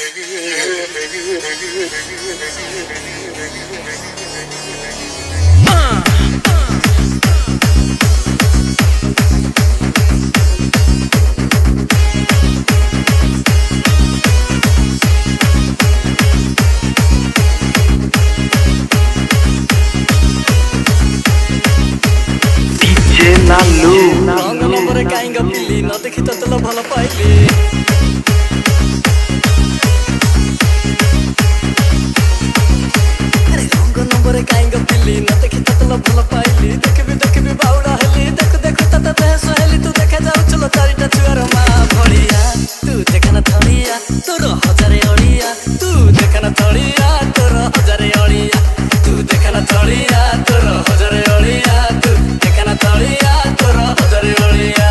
रंग नंबर काई गपिली न देखी ततल भल पाइली अरे रंग नंबर काई गपिली न देखी ततल भल पाइली देखबी बाउडा हेली देख देख तत देह सहेली तू देखा जाऊ चलो चारिटा छुआर माँ भड़िया तू देखना थड़िया तोर हजारे अड़िया तू देखना थड़िया तोर हजारे अड़िया तू देखना थड़िया तोर हजारे अड़िया तू देखना थड़िया तोर हजारे अड़िया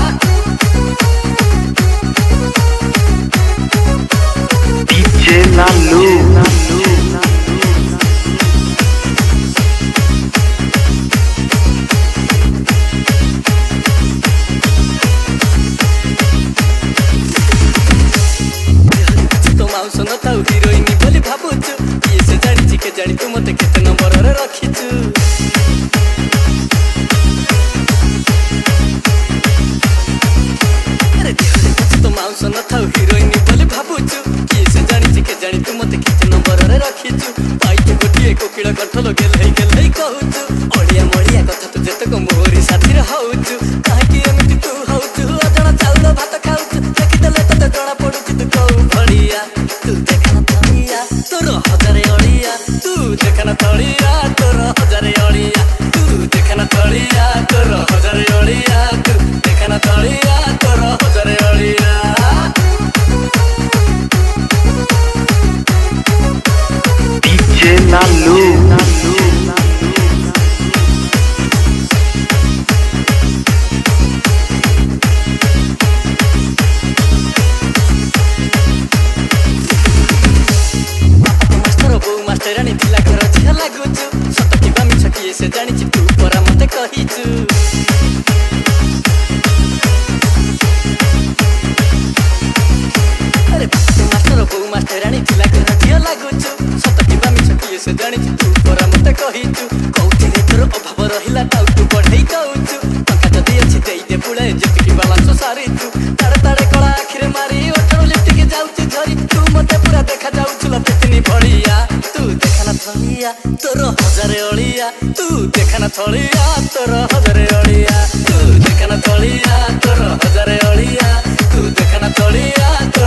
डीजे लालू सुन ताऊ हीरोइन बोली भावुचु ये से जानी के जानी तू मते केते नंबर रे रखिचु अरे देहरे कुछ तो माउ सुन ताऊ हीरोइन बोली भावुचु ये से जानी के जानी तू मते केते नंबर रे रखिचु पाई के गोटिए कोकिला कंठ लगे लई कहूचु ओडिया मोडिया कथा तू जते को मोहरी साथी रे होउचु काहे एमिति तू होउचु अजणा चाउल भात खाउचु देखि देले तते जणा पडुचि तू कहू भड़िया तू देखना थड़िया तोर हजारे अड़िया तू देखना थड़िया तोर हजारे अड़िया तू देखना थड़िया तोर हजारे अड़िया तू देखना थड़िया तोर हजारे अड़िया डीजे लालू मास्टरानी थिला घर झिया लागुचु सतकी बामी छकी से जानी तू परा मते कहिचु अरे मास्टर बो मास्टरानी थिला घर झिया लागुचु सतकी बामी छकी से जानी तू परा मते कहिचु कौठी रे तोर अभाव रहिला ताऊ तू बढ़ई कहउचु टका जदी अछि देई दे पुळे जतिकी बालांस सारिचु ताड़े ताड़े कळा आखिरे मारी ओठरो लिपटिके जाउचु झरी तू मते पूरा देखा जाउचु लपेतनी भड़िया तू देखना थड़िया तोर हजारे अड़िया तू देखना थड़िया तोर हजारे अड़िया तू देखना थड़िया तोर हजारे अड़िया तू देखना थड़िया तोर